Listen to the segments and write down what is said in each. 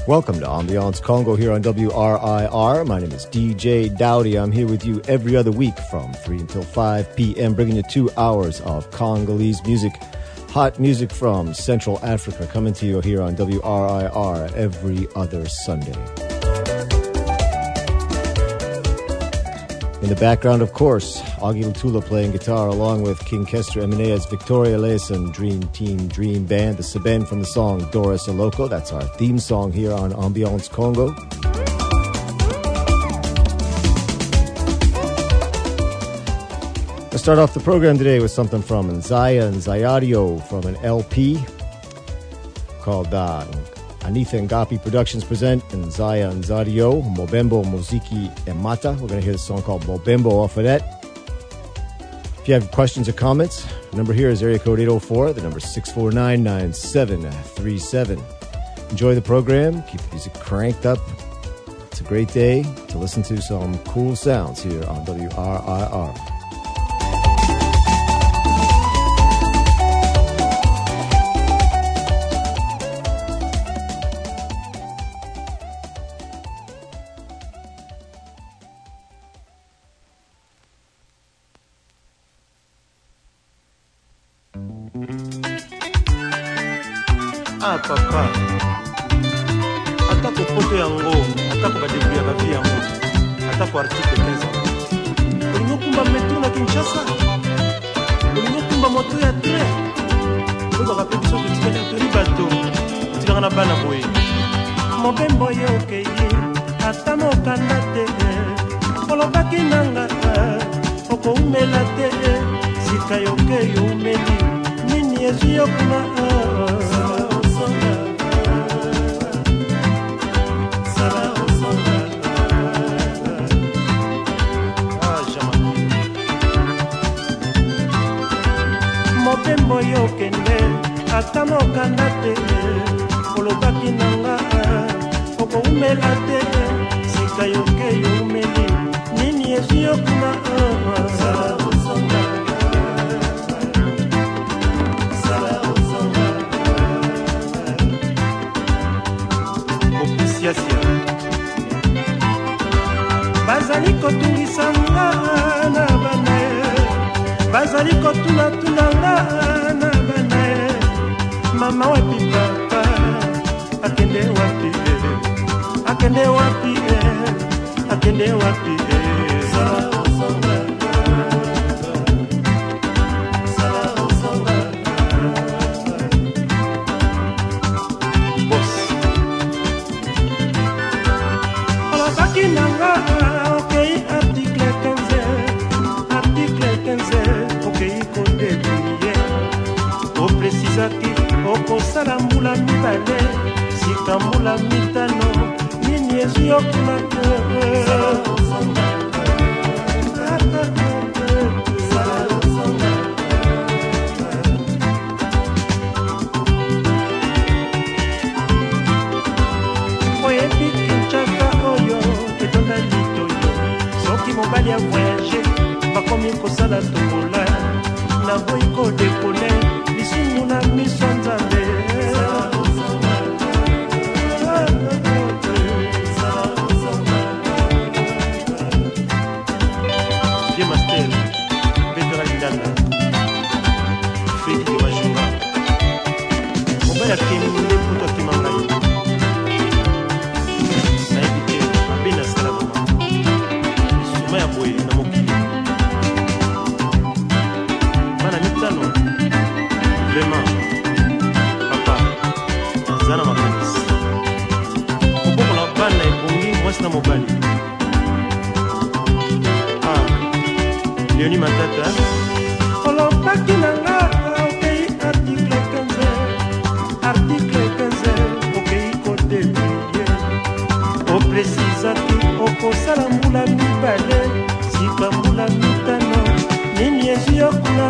Welcome to Ambiance Congo here on WRIR. My name is DJ Dowdy. I'm here with you every other week from 3 until 5 p.m., bringing you 2 hours of Congolese music, hot music from Central Africa, coming to you here on WRIR every other Sunday. In the background, of course, Augie Lutula playing guitar along with King Kester Eminea's Victoria Leeson Dream Team Dream Band, the Seben from the song Doris Aloko. That's our theme song here on Ambiance Congo. Let's start off the program today with something from Nzaya Nzayadio from an LP called Anitha Ngapi Productions present Nzaya Nzayadio, Mobembo Muziki Emata. We're going to hear the song called Mobembo off of that. If you have questions or comments, the number here is area code 804, the number 649-9737. Enjoy the program, keep the music cranked up. It's a great day to listen to some cool sounds here on WRIR. Ah papa, atako poto yango, atako badebouya bavi yango, atako article 15. Olingo kumba metu na Kinshasa, olingo kumba moto ya tre. Olingo kape biso kutikana tori bato, kutikana na bana boye. Mobembo ye okeye, ata mokanda te, olobaki nanga, oko umela te, sika yoke yo umeli, nini ezu yokuna. Mobembo yo kende ata mokanda te olobaki nanga oko umela te sika yoke yo umeli nini ezu yokuna opisiasia bazali kotungisanga na bana bazali kotunatulanga na bana mama wapi papa akende wapi akende wapi akende wapi boss olabaki nanga okay article 15 okei kodebouye opresisaki okosala mbula mibale sika mbula mitano nini ezu yokuna oyebi Kinshasa oyo etonda litoyo soki mobali ya voyage bakomi kosala tokola na boyi kodekone lisumu na miso nzambe Mastel, Petra Lindana, Freddy de Majunga. On va la kéminer pour toi qui m'engaille. Na évité, Abena Salamama. Souma ya boye na mokili. Mana mitano. Vraiment. Papa, Zana Makanis. Opo la bana ebongi mwasi na mobali. Léonie Matata olobaki nanga okei article 15 okei kodebouye opresisaki okosala mbula mibale sika mbula mitano nini ezu yokuna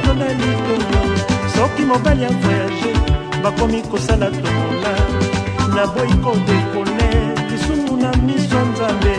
mobali ya voyage bakomi kosala tokola na boiko dekone lisumu na miso nzambe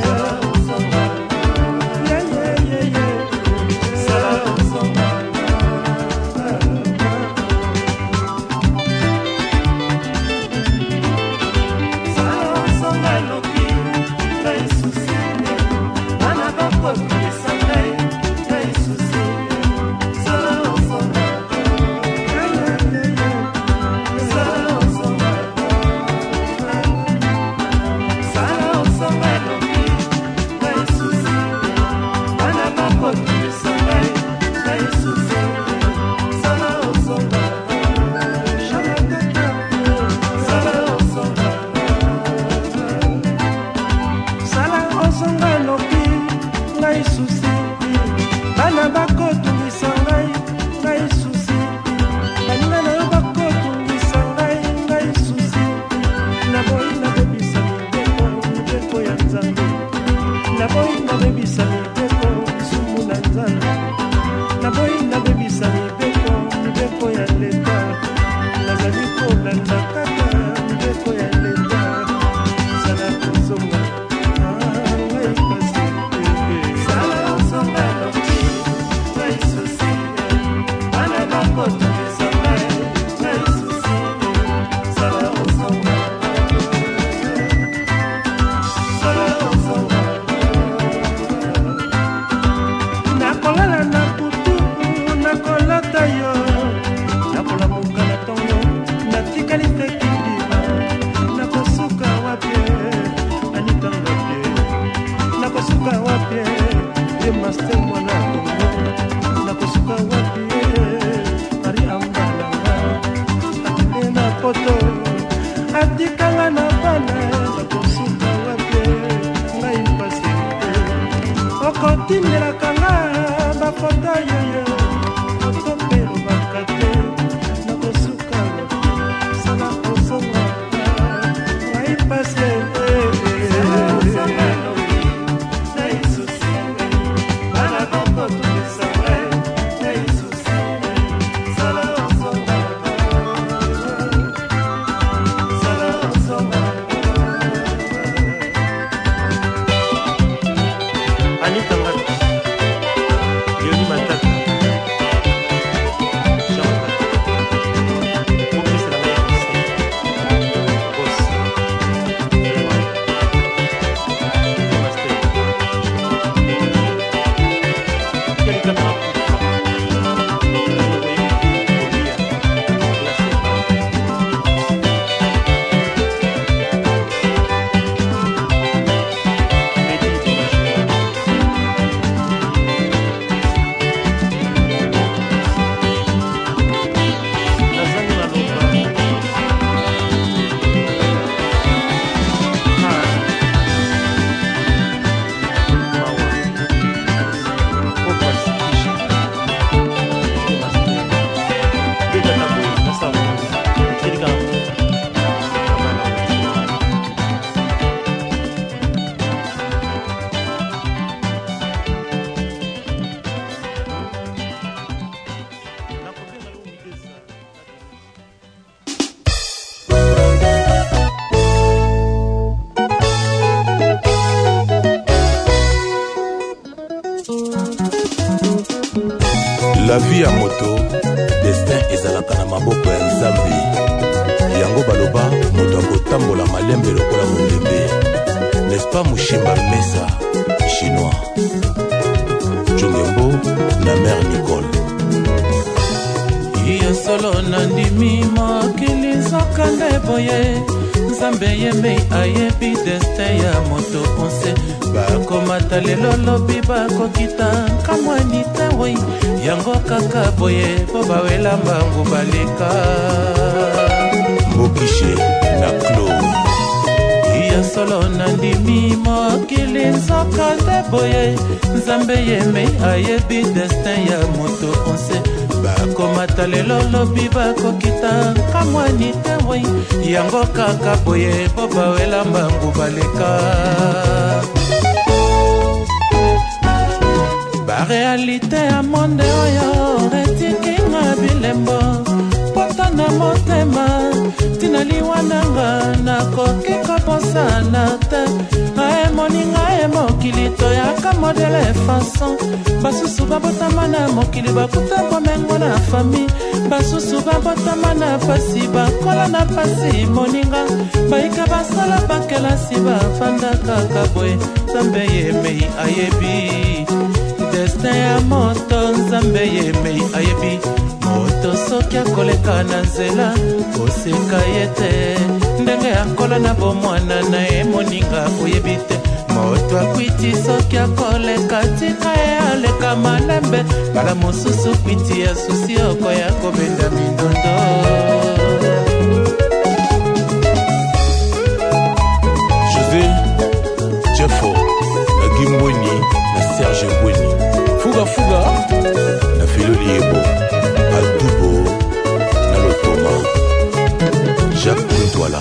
La vie à moto, destin ezalaka na maboko ya Nzambe. Yango baloba moto akotambola malembe lokola mondembe. N'est-ce pas Mushimba Mesa, chinois? Chongembo na mère Nicole. Iya solo nandimi mokili zokande boye. Nzambe yeme ayebi destin ya moto ponse. Bakomata lelo lobi bakokita kamwani tawe. Yango kaka boye po bawela mbangu baleka. Mbokishe na Klo. Iya solo nandimi mokili zokande boye. Nzambe yeme ayebi destin ya moto ponse. Bakomata lelo lobi bakokita kamwani tawe. Yango kaka boye po bawela mbangu baleka. Ba réalité à monde oyo retiki nga bilembo. Pota na motema tina liwananga nakoki koposana te ae moninga e mokili toyaka modele fason basusu babotama na mokili bakuta bomengo na fami basusu babotama na pasi bakola na pasi moninga baika basala bakelasi bafanda kaka boye nzambe yemei ayebi destin ya moto nzambe yemei ayebi moto soki akoleka na nzela koseka ye te ndenge akola na bomwana na ye moninga oyebi te moto akwiti soki akoleka tika ye aleka malembe bala mosusu kwiti ya susi okoya kobenda mindondo José Jeffo na Gimbweni na Serge Mbweni Fuga Fuga na Filoli Ebo Adubo na Lotoma Jacques Kuntwala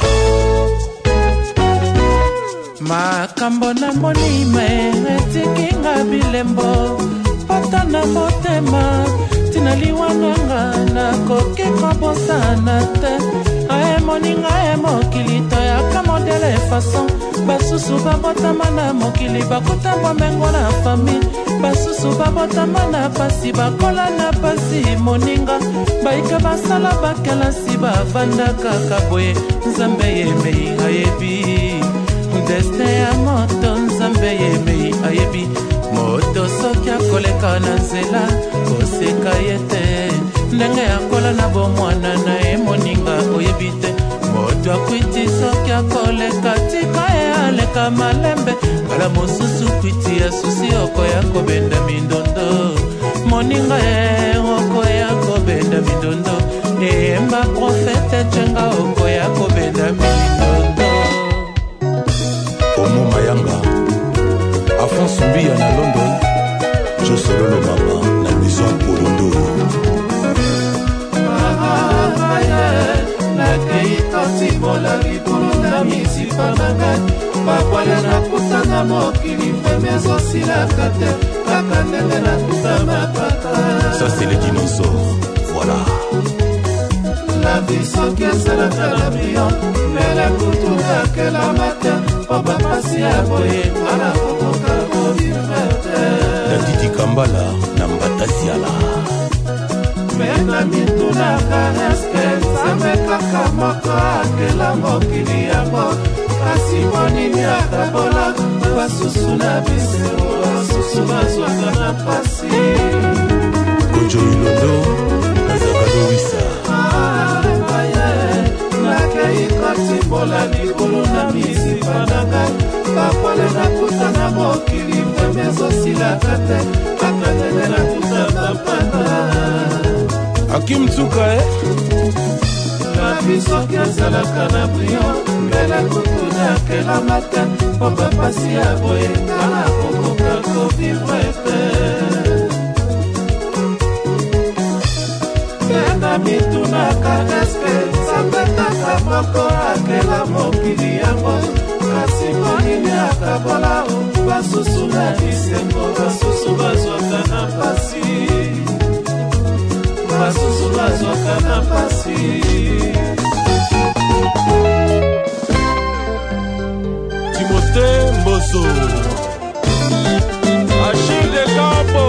makambo na monima etikinga bilembo pata na motema tina liwananga nakoki kobosana te ae moninga e mokili toyaka modele fason basusu babotama na mokili bakuta bomengo na fami basusu babotama na pasi bakola na pasi moninga baika basala bakelasi bavanda kaka boye nzambe yemei ayebi destin ya moto nzambe yemei ayebi moto soki akoleka na nzela koseka ye te ndenge akola na bomwana na ye moninga oyebi te moto akwiti soki akoleka tika ye aleka malembe bala mosusu kwiti ya susi okoya kobenda mindondo moninga ye okoya kobenda mindondo eyemba profete cenga okoya kobenda mindondo Omo Mayanga Afonso Mbia na London Josololo Mama na Maison Polondo nakei kotibola likolo na misipa nanga bakwale nakutana mokili vreme ezosilaka te kaka ndenge nakuta mapata Ça c'est les dinosaures Voilà la vie soki esalaka na brio mele kutu yakelama te po bapasi ya boye ana kokoka kovivre te Dadidi Kambala na Mbatasiala mena mitunaka eske nzambe kaka moko akela mokili yango kasi monini akabola basusu na bisero basusu bazwaka na pasi Kojo Ilondo na Zakado Wisa nakei kotibola likolo na misipa nanga bakwale nakutana mokili vreme ezosilaka te kaka ndenge nakuta bapata Hakim Tsuka la bisoki ezalaka na brio mbele kutu nakelama te po bapasi ya boye kana kokoka kovivre te kenda mitunaka eske nzambe kaka moko akela mokili yango kasi monini akabola basusu na bisengo basusu bazwaka na pasi basusu bazwaka na pasi Timothée Mboso Achille Campo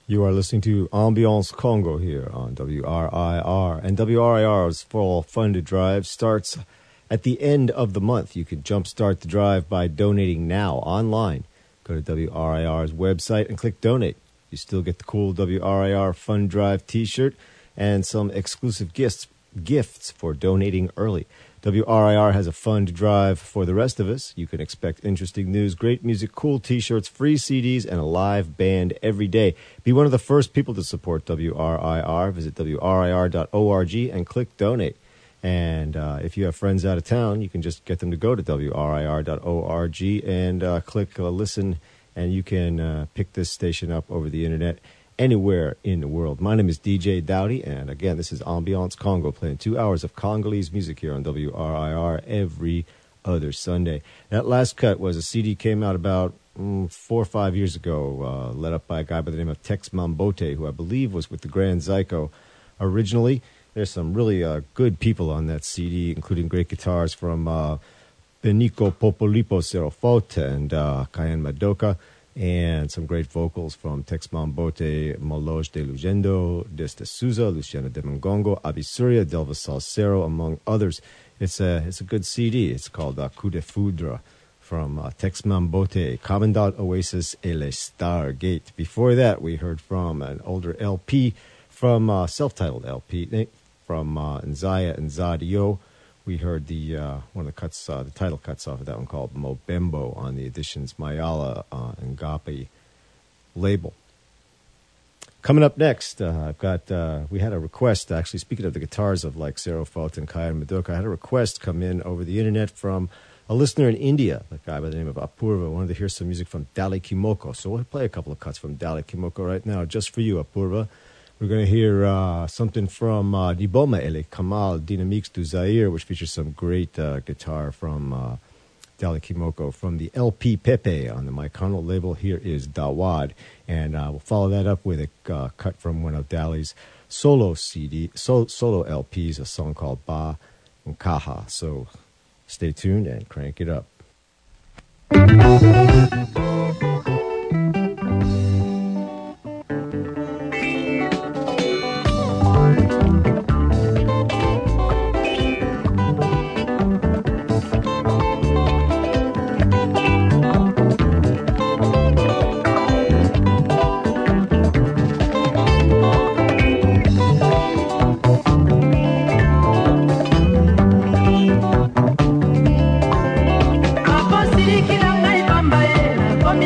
You are listening to Ambiance Congo here on WRIR. And WRIR's Fall Funded Drive starts at the end of the month. You can jumpstart the drive by donating now online. Go to WRIR's website and click Donate. You still get the cool WRIR Fund Drive t-shirt and some exclusive gifts for donating early. WRIR has a fund drive for the rest of us. You can expect interesting news, great music, cool t-shirts, free CDs, and a live band every day. Be one of the first people to support WRIR. Visit WRIR.org and click Donate. And if you have friends out of town, you can just get them to go to WRIR.org and click Listen, and you can pick this station up over the internet anywhere in the world. My name is DJ Dowdy, and again, this is Ambiance Congo, playing 2 hours of Congolese music here on WRIR every other Sunday. That last cut was a CD came out about 4 or 5 years ago, led up by a guy by the name of Tex Mambote, who I believe was with the Grand Zyko originally. There's some really good people on that CD, including great guitars from Benico Popolipo Serofot and Kayan Madoka, and some great vocals from Tex Mambote, Maloge de Lugendo, Desta Souza, Luciano de Mongongo, Abisuria, Delva Salcero, among others. It's a good CD. It's called Coup de Foudre from Tex Mambote, Commandant Oasis et les Stargate. Before that, we heard from an older LP from self-titled LP from Nzaya and Zadio. We heard the one of the cuts, the title cuts off of that one called Mobembo on the Editions Mayala Ngapi label. Coming up next, I've got, we had a request, actually, speaking of the guitars of like Serofot and Kaya Madoka, I had a request come in over the internet from a listener in India, a guy by the name of Apurva, wanted to hear some music from Dali Kimoko. So we'll play a couple of cuts from Dali Kimoko right now, just for you, Apurva. We're going to hear something from Diboma Ele Kamal Dynamiques du Zaire, which features some great guitar from Dali Kimoko from the LP Pepe on the Mykono label. Here is Dawad, and we'll follow that up with a cut from one of Dali's solo LPs, a song called Ba Nkaha. So stay tuned and crank it up. Kila ngai bamba ye,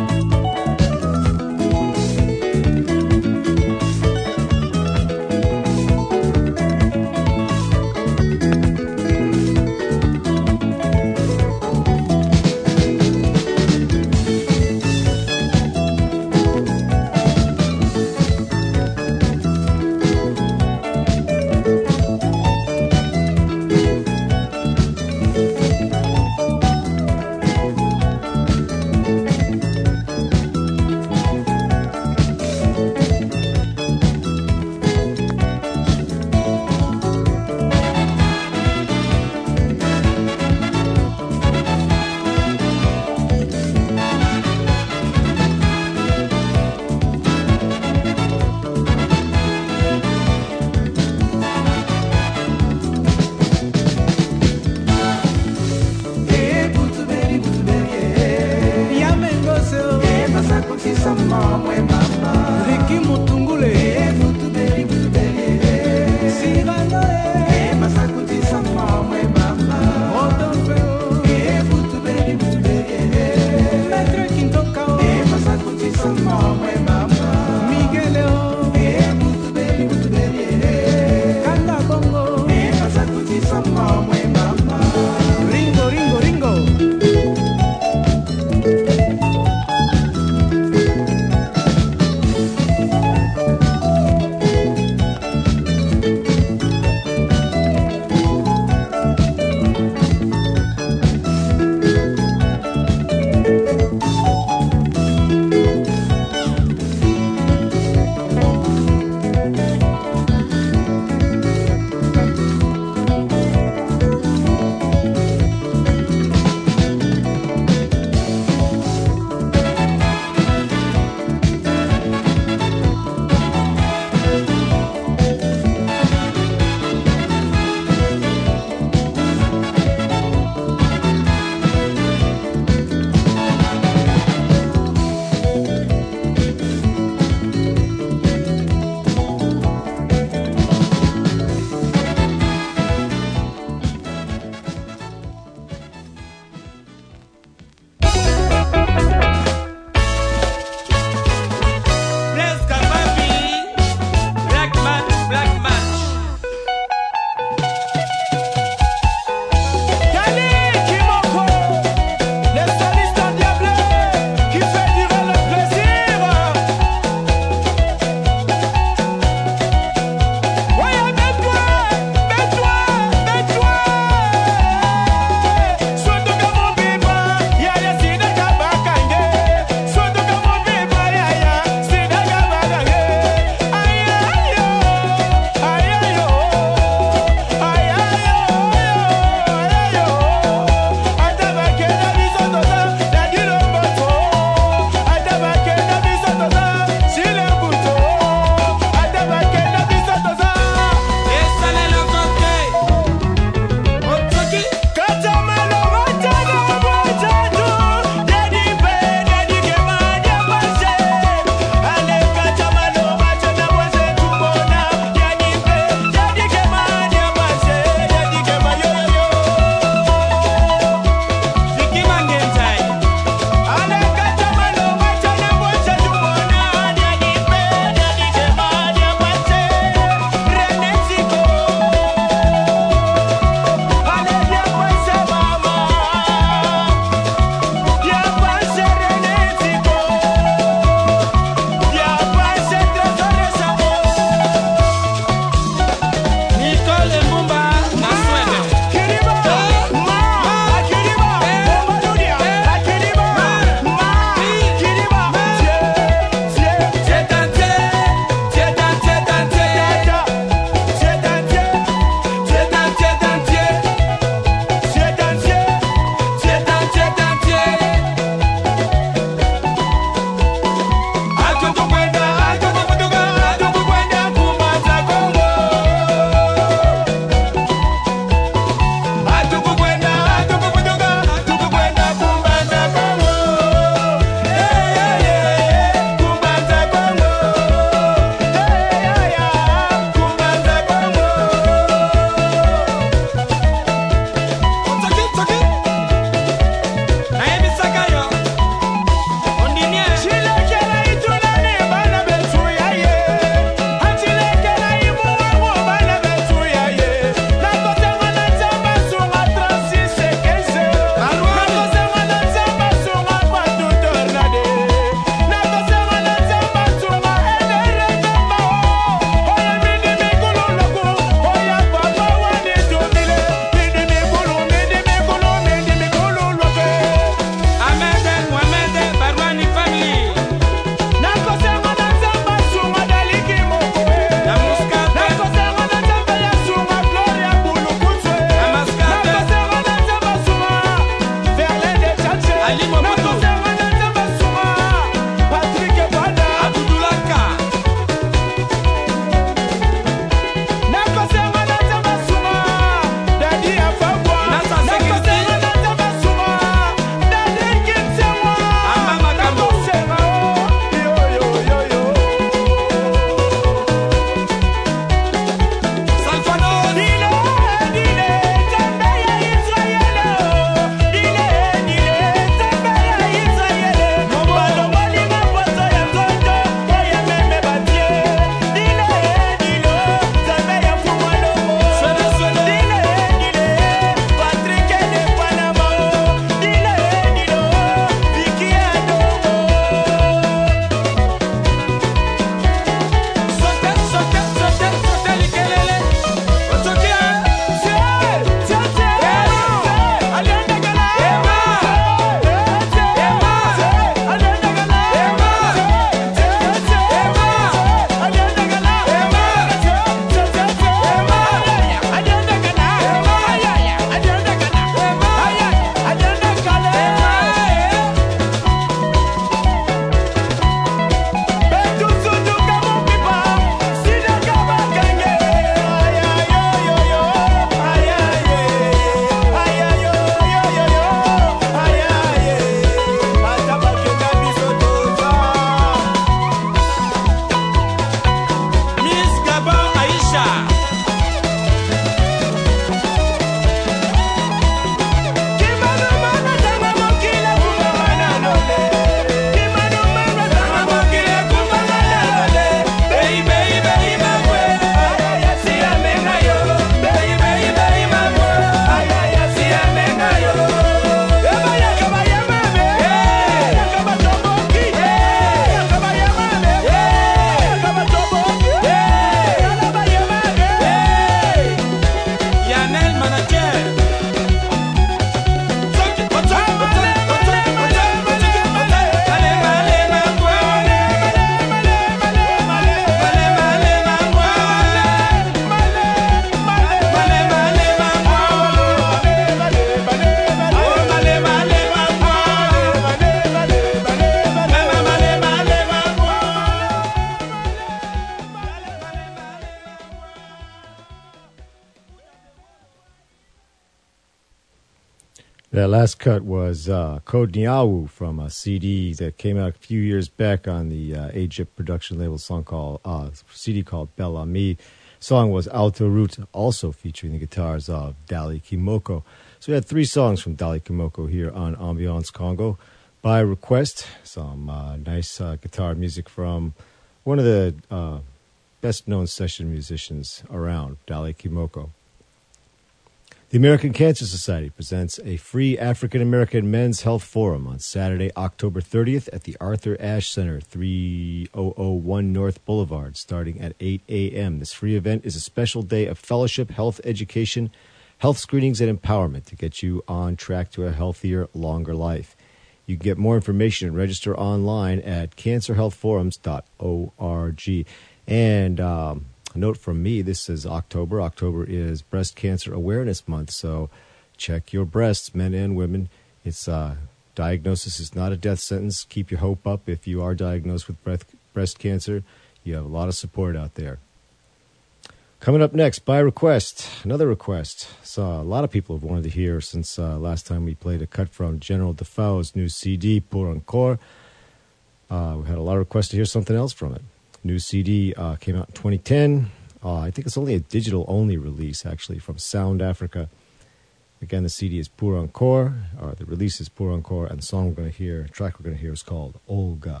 That last cut was Code Niawu from a CD that came out a few years back on the Egypt production label CD called Bel Ami. Song was Autoroute, also featuring the guitars of Dali Kimoko. So we had 3 songs from Dali Kimoko here on Ambiance Congo. By request, some nice guitar music from one of the best-known session musicians around, Dali Kimoko. The American Cancer Society presents a free African-American Men's Health Forum on Saturday, October 30th at the Arthur Ashe Center, 3001 North Boulevard, starting at 8 a.m. This free event is a special day of fellowship, health education, health screenings, and empowerment to get you on track to a healthier, longer life. You can get more information and register online at cancerhealthforums.org. And a note from me, this is October. October is Breast Cancer Awareness Month, so check your breasts, men and women. It's diagnosis is not a death sentence. Keep your hope up if you are diagnosed with breast cancer. You have a lot of support out there. Coming up next, by request, another request. So a lot of people have wanted to hear since last time we played a cut from General Defoe's new CD, Pour Encore. We had a lot of requests to hear something else from it. New CD came out in 2010. I think it's only a digital-only release, actually, from Sound Africa. Again, the CD is Pour Encore, or the release is Pour Encore, and the song the track we're going to hear is called Olga.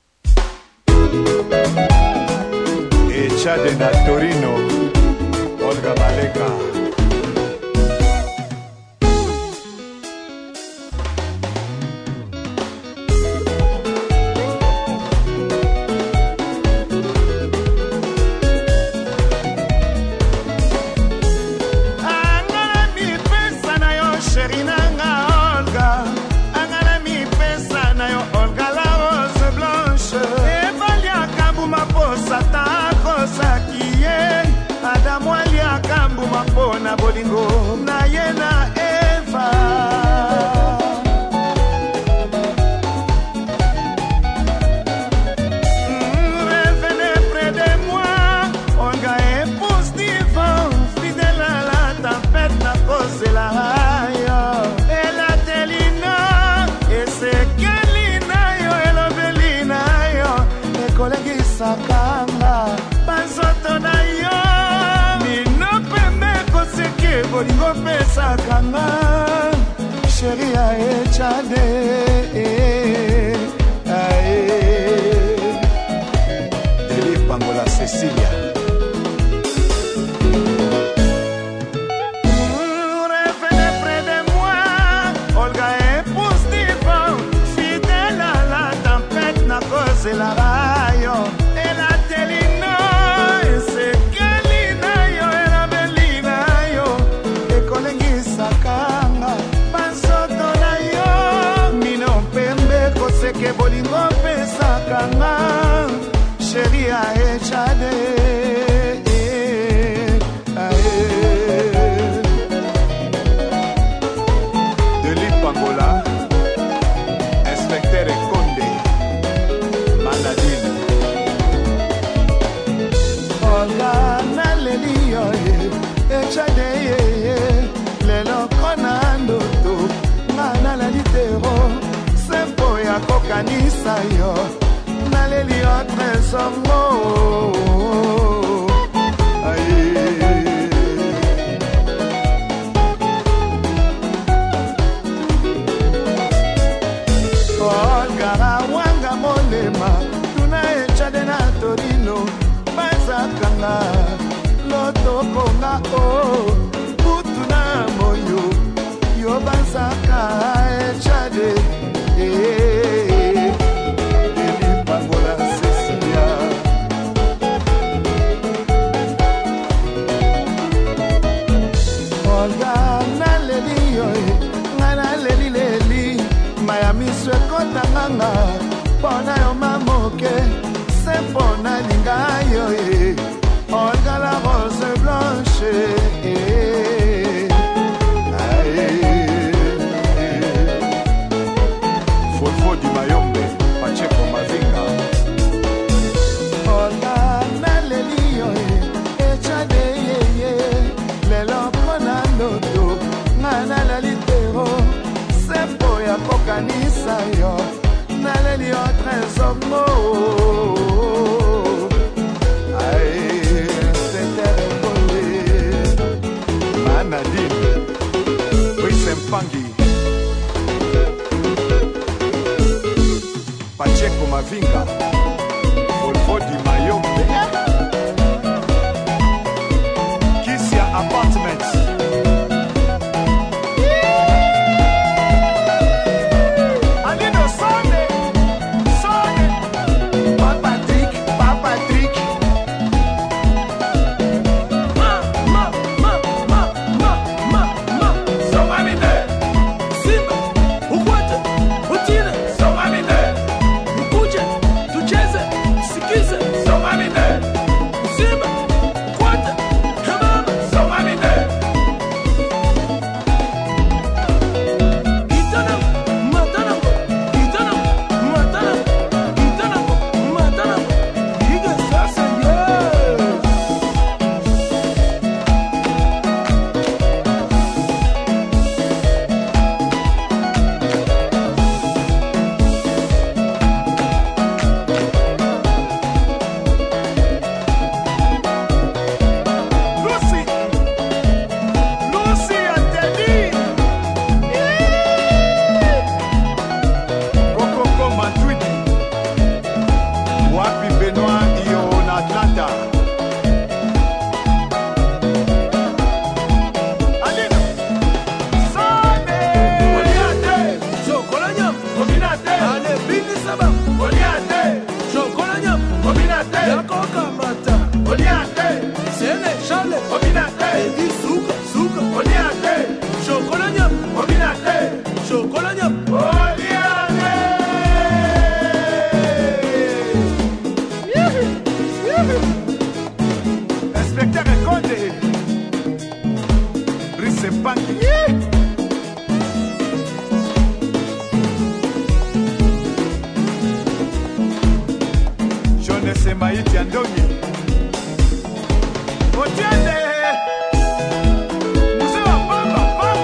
Echade na Torino, Olga Maleka. Mapona bolingo na yena Eva. Revenez près de moi, Olga épouse divin, fidèle à la tempête na cause de la rayo. Elle a telina, et c'est kelina yo, elobelina yo, e kolegi sakanga, banzoto na yo. Bolingo pesa kanga Chéri ae chade Deli Pangola Cecilia. Revenez près de moi, Olga épouse divin, fidèle à la tempête na cause de la rayo. Elle a telino, et c'est kelina yo, elle a belina yo, e kolengi sakanga, bansoto na yo, mino pembe koseke bolingo pesa kanga, chéri ae chade. Deli Pangola, Inspecteur Conde, Manadine. Olga na leli yo echade lelo kona ndoto nga na la litero sempo ya kokanisa yo na leli yo tresongo Olga wanga molema tuna echade na Torino bazakanga lotokonga o kutuna moyo yo bazaka echade Deli Pangola Cecilia. Olga na leli yo nga na leli leli maya miso ekotanganga pona yo mamoke se pona linga yo Olga la rose blanche Fofo di Mayombe, Pacheco Mazinga. Olga na leli yo echade lelo kona ndoto nga na la litero Pacheco Mavinga, Volvo di Mayombe, Kisia Apartments, Alino Sone, Patrick, Somanide, Simba, Ukwata, Utine, Somanide. Maiti Andoni Otiende Musema baba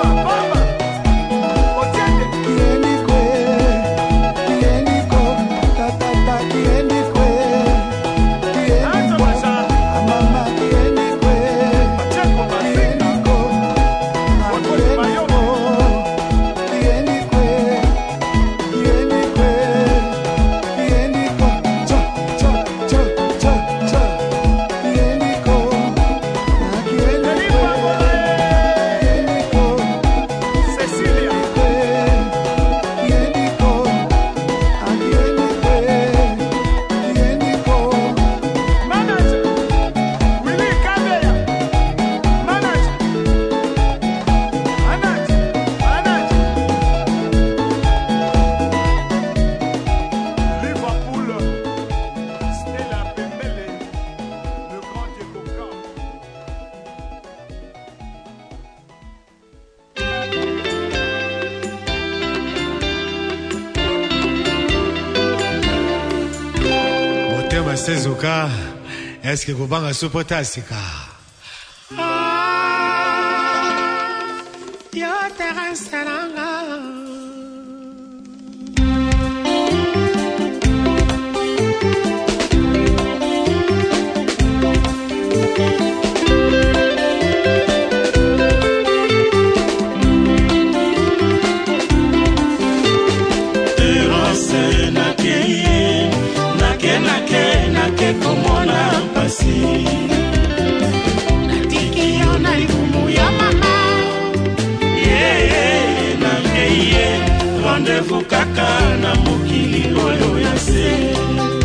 Otiende Kieniko Tatata Kieniko Amama Kieniko Pacheco Mavinga Volvo Mayombe Sezuka, eske kubanga supotasika. Yo terrain salanga. Komona pasi natiki yona ikumu ya mama na keye rendez-vous kaka na mokili oyo ya se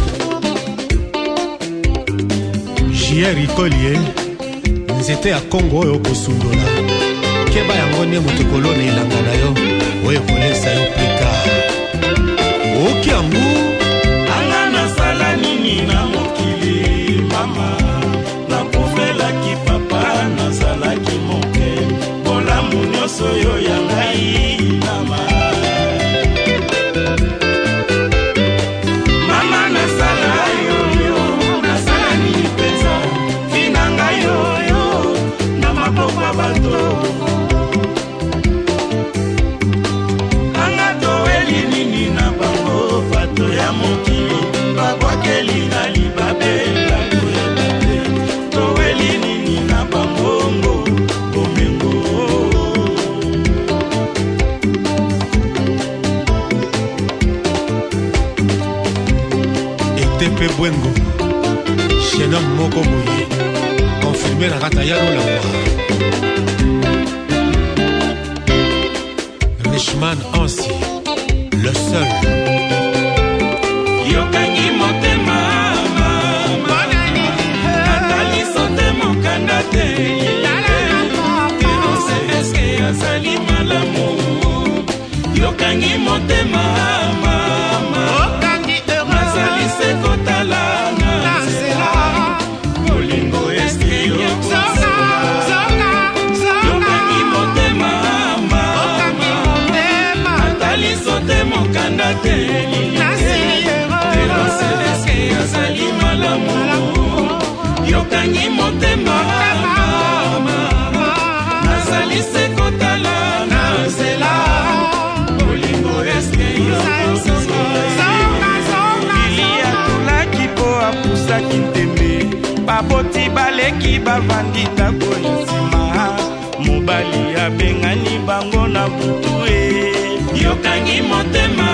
Jieri Collier nzete ya Kongo oyo kosundola keba yango ne motokolo na ilanga na yo oyo kolesa yo plika okiangu anga nasala nini na mokili mama nakufelaki papa nazalaki moke bolamu nyonso yo ya ngai mama mama nasala yoyo nasala nini mpenza fina ngai yoyo na maboko ya bato anga toeli nini na bango bato ya mokili mpe bwengo jeune homme moko boye confirmé na kata ya lolangwa Richman Ansi le seul yokangi motema atali sote mokanda te erose eske azali malamu yokangi motema nazali se kotala na nzela molingo eske yokangi motema atali sote mokanda te erose eske azali malamu yokangi motema nazali se kotala na nzela molingo eske iliatulaki po apusaki ntembe baboti baleki bavandi ndako nsima mobali abengani bango na butu yokangi motema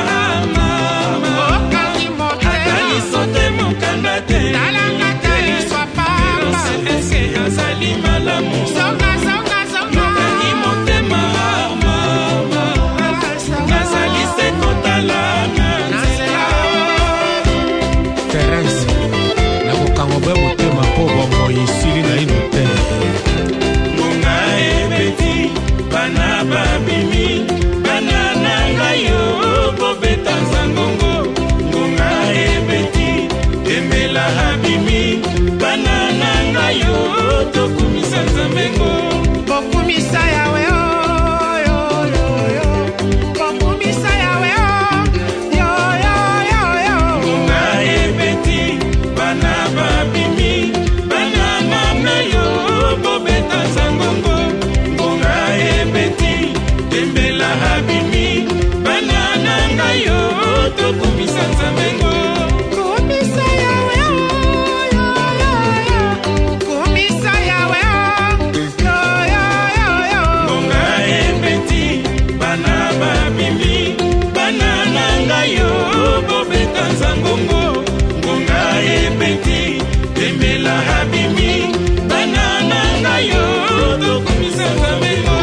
atali sote mokanda te eske azali malamu yokangi motema nazali se kotala na nzela Terence na kokango bwe motema mpo bombo isili na ino te ngonga ebeti bana babimi bana na ngai yo bobeta nzangongo ngonga ebeti emela abimi bana na ngai yo tokumisa nzambengo bokumisa yawe bokumisa yawe ngonga ebeti bana babimi bana mama yo bobeta nzangongo ngonga ebeti tembela abimi bana na ngai yo tokumisa nzambengo kumisa yawe kumisa yawe ngonga ebeti bana babimi bana na ngai yo bobeta nzangongo ngonga ebeti tembela abimi bana na ngai yo tokumisa nzambengo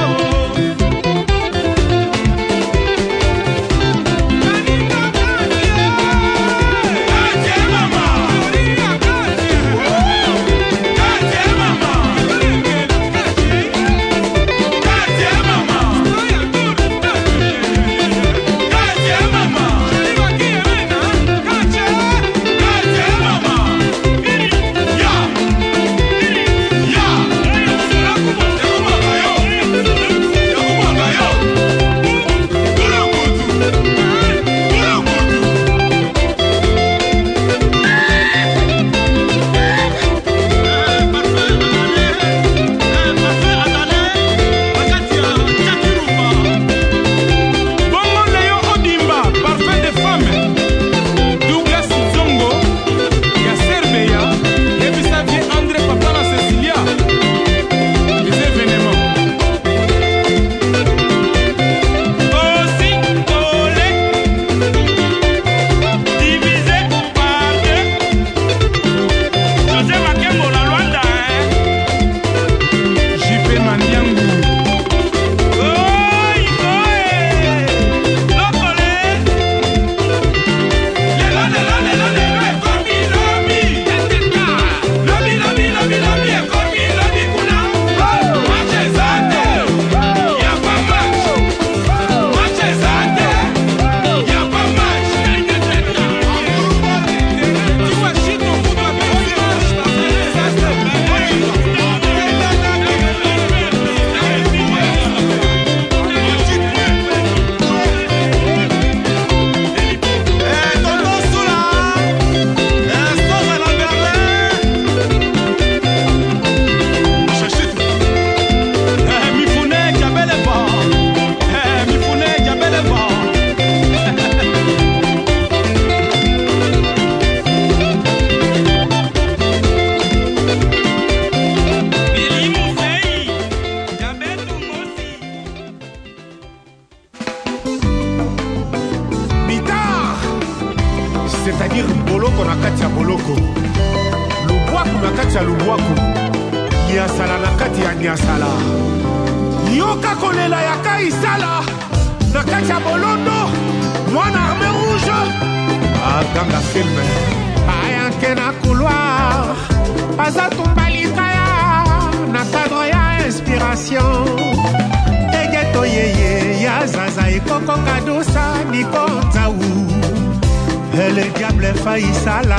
c'est-à-dire Bolo qu'on na kati ya boloko, lubwaku na kati ya lubwaku, niasala na kati ya niasala. Yoka kolela ya kaisala na kati ya bolondo, mwana arme rouge aganga filme ayanke na couloir, aza tumbalikaya na cadre ya inspiration. Egeto yeye ya zaza ekoko kadusa niko nzawu, le diable faisala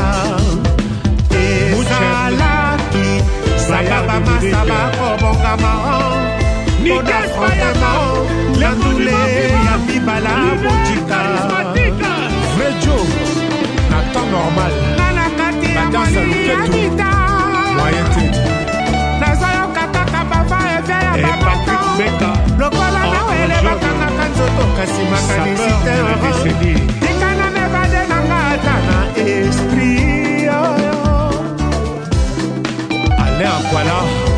ezalaki sababa masaba kobongama mpona frontema landule ya bibala motika vrai Joe na temps normal badansa luketu moyen tete nazoyoka kaka bava evia ya baboko lokola nawele bakangaka nzoto kasi makanisite tikana mebade nanga ata na esprit Alain Akwala,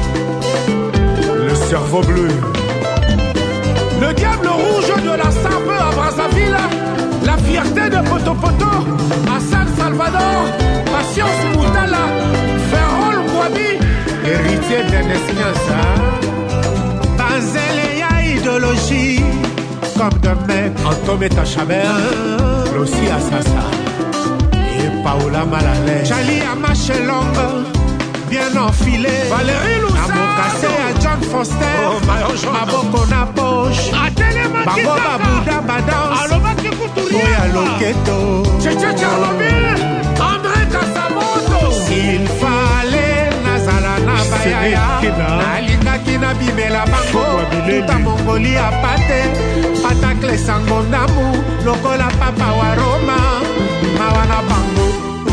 le cerveau bleu, le diable rouge de la Sambe à Brazzaville, la fierté de Poto à San Salvador, Patience Moutala, Ferrol Kouabi, héritier d'un Esquinza. Banzele ya idéologie, comme de mec, Antome Tachabert, Lossi Assassa, et Paola Malalé, Charlie Amachelongue, bien enfilé, Valérie Loussard, Amokase à John Foster, Maboko na poche, Baboba Bouda Badance, Oya Loketo, Tchétché Tchernobyl, André Kassamoto. S'il fallait Nazala Nabayaya, Nalinga Kina Bimela Bango, Tuta Mongolie à Pate, Patakle Sango Namu, Lokola Papa Waroma, Mawana Bango.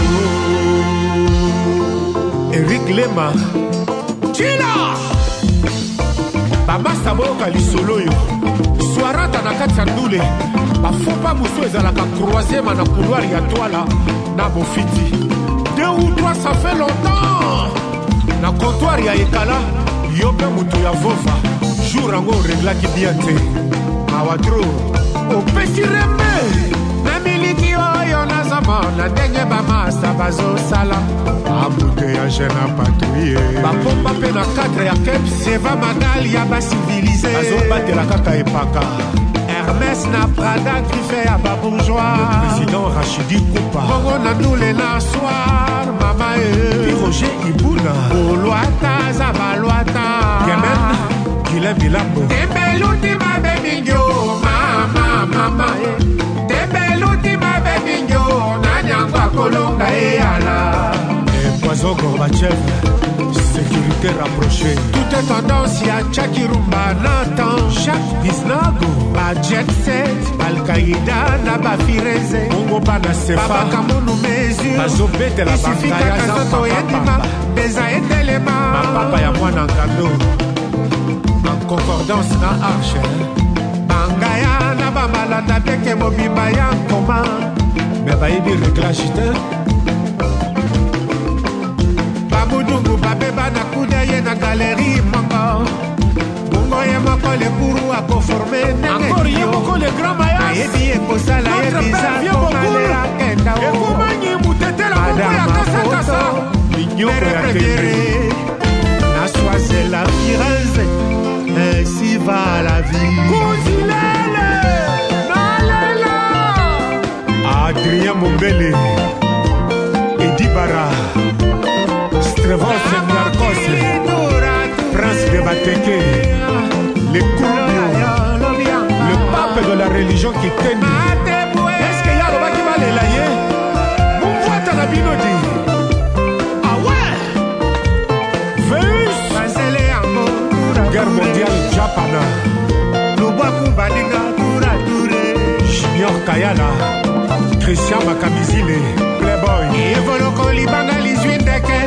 Eric Lema Chila Bamasa boka lisolo yo Soirata na kati ya ndule bafopa muso ezalaka croisième na couloir ya toala na bofiti 2 ou 3 ça fait longtemps na comptoir ya ekala yo mpe mutu ya vova jour yango oreglaki bien te awadro opesi rembe na miliki oyo nazomona ndenge bamasa bazosala abute ya jeune patrouille bapomba mpe na cadre ya kep seva madali ya basivilise bazobatela kaka epaka Hermès na Prada grife ya babourgeois le président Rachidi Koupa bongo na ndule na soir mama pi Roger Ibuna olwata za balwata Yemen Gilles Bilambo tembeluti mabebingyo mama tembeluti mabebingyo nanyangwa kolonga eyala Poison Gorbachev, sécurité rapprochée. Tout est tendance, y'a Tchakirumba, Nathan, Jacques Biznago, ba Jet Set, Al-Qaïda, Naba Fireze, Bongo Bana Sefa, Baba Kamounu Mesure, Bazobé de la Bangaya, Zanto Yedima, Beza Etelema, Ma Papa ya Mwana Ngando, en concordance na Arche, Bangaya, Naba Malanda, Beke Mobimba Yankoma, Beba Ibi Réglagité, Babudungu babeba na kudaye na galerie mongo Bongo ye moko le kuru a conformé encore ye moko le grand mayas yebi ekosala yebiza komale akenda o ekumanyi mutetela bongo ya kasa kasa minyoko ya kende na choisi la Firenze ainsi va la vie Kuzilele nalela Adrien Mombele Edi Bara Trevor Semyarkos, Prince de Bateke, les Kourbio, le pape de la religion qui t'aime. Est-ce qu'il y a le bas qui va les lailler? Mon voix t'en a binodi. Ah ouais? Véus, guerre mondiale Japana. Junior Kayala, Christian Makamizile, Playboy. Evoloko Libanga Lizuindeke.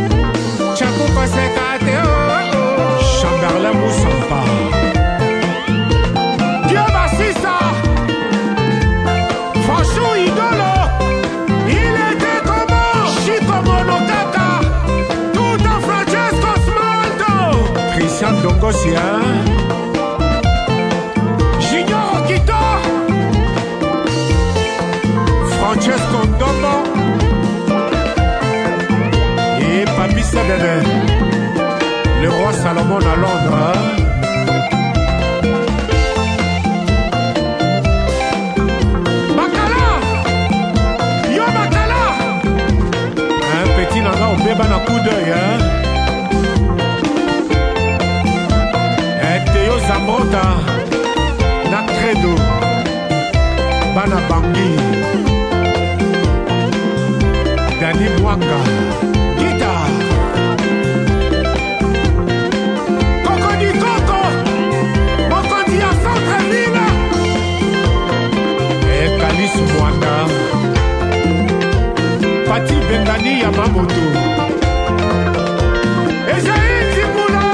Chamberlain Moussampa Dieu Bassissa Franchou Idolo il était comment Chico Monokaka tout en Francesco Smalto Christian Dongosia Junior Okito Francesco Ndombo Eden, le roi Salomon à Londres. Bakala, yo Bakala, un petit nanga au bébé na coup d'œil, Théo Zambrota, na credo, Bana Bangi, Dani Mwanga, guitare. Coco di Coco, Moko di a Centreville, et Kalis Mwanga, Pati Bengani Yamamoto, et Jaïd Ziboula.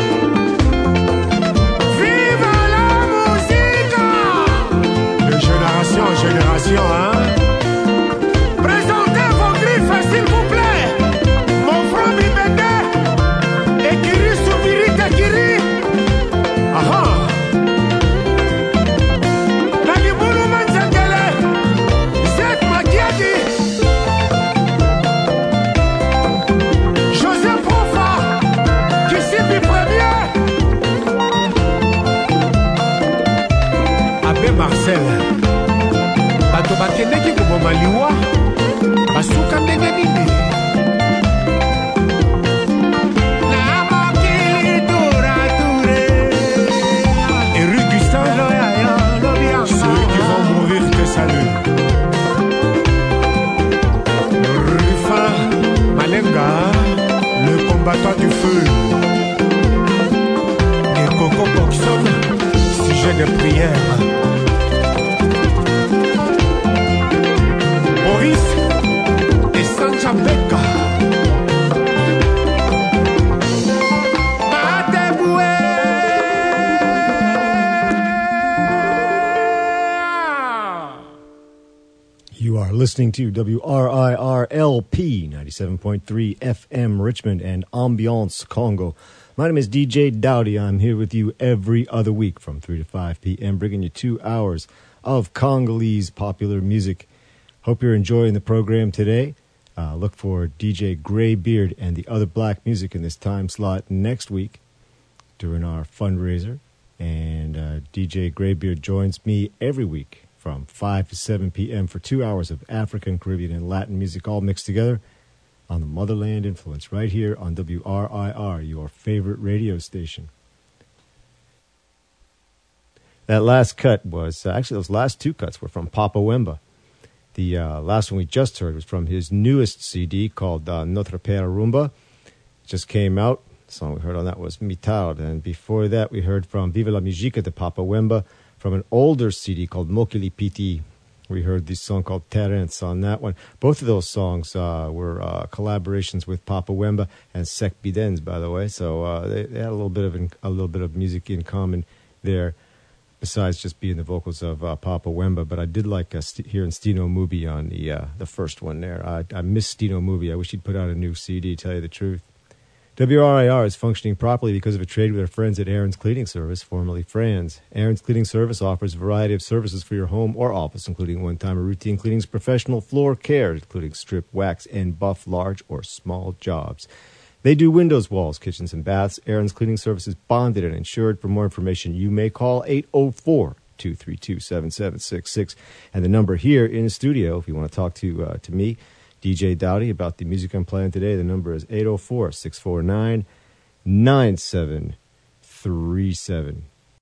Vive la musique! De génération en génération, hein? Présentez vos griffes, s'il vous plaît. Mon frère Bibende, Ekiri Soubiri Tekiri. Aha! Nalibulu Manzangele, Zed Makiadi, Joseph Profa, Kissibi Premier, Abbé Marcel, bato bakendeki koboma liwa basuka ndenge nini na mokili durature Eric Gustin, ceux qui vont mourir te saluent. Rufin Malenga, le combattant du feu, et Coco Boxon, sujet de prière. Boris et Sanja Becca. You are listening to WRIR-LP 97.3 FM Richmond and Ambiance Congo. My name is DJ Dowdy. I'm here with you every other week from 3 to 5 p.m., bringing you 2 hours of Congolese popular music. Hope you're enjoying the program today. Look for DJ Greybeard and the other black music in this time slot next week during our fundraiser. And DJ Greybeard joins me every week from 5 to 7 p.m. for 2 hours of African, Caribbean, and Latin music all mixed together on the Motherland Influence right here on WRIR, your favorite radio station. That last cut was, actually those last two cuts were from Papa Wemba. The last one we just heard was from his newest CD called Notre Père Rumba. It just came out. The song we heard on that was Mitard. And before that, we heard from Viva la Musica de Papa Wemba from an older CD called Mokili Piti. We heard this song called Terence on that one. Both of those songs were collaborations with Papa Wemba and Sek Bidens, by the way. So they had a little bit of music in common there, besides just being the vocals of Papa Wemba. But I did like hearing Stino Mubi on the first one there. I miss Stino Mubi. I wish he'd put out a new CD, to tell you the truth. WRIR is functioning properly because of a trade with our friends at Aaron's Cleaning Service, formerly Franz. Aaron's Cleaning Service offers a variety of services for your home or office, including one-time or routine cleanings, professional floor care, including strip, wax, and buff large or small jobs. They do windows, walls, kitchens, and baths. Aaron's Cleaning Service is bonded and insured. For more information, you may call 804-232-7766. And the number here in the studio, if you want to talk to me, DJ Dowdy, about the music I'm playing today, the number is 804-649-9737.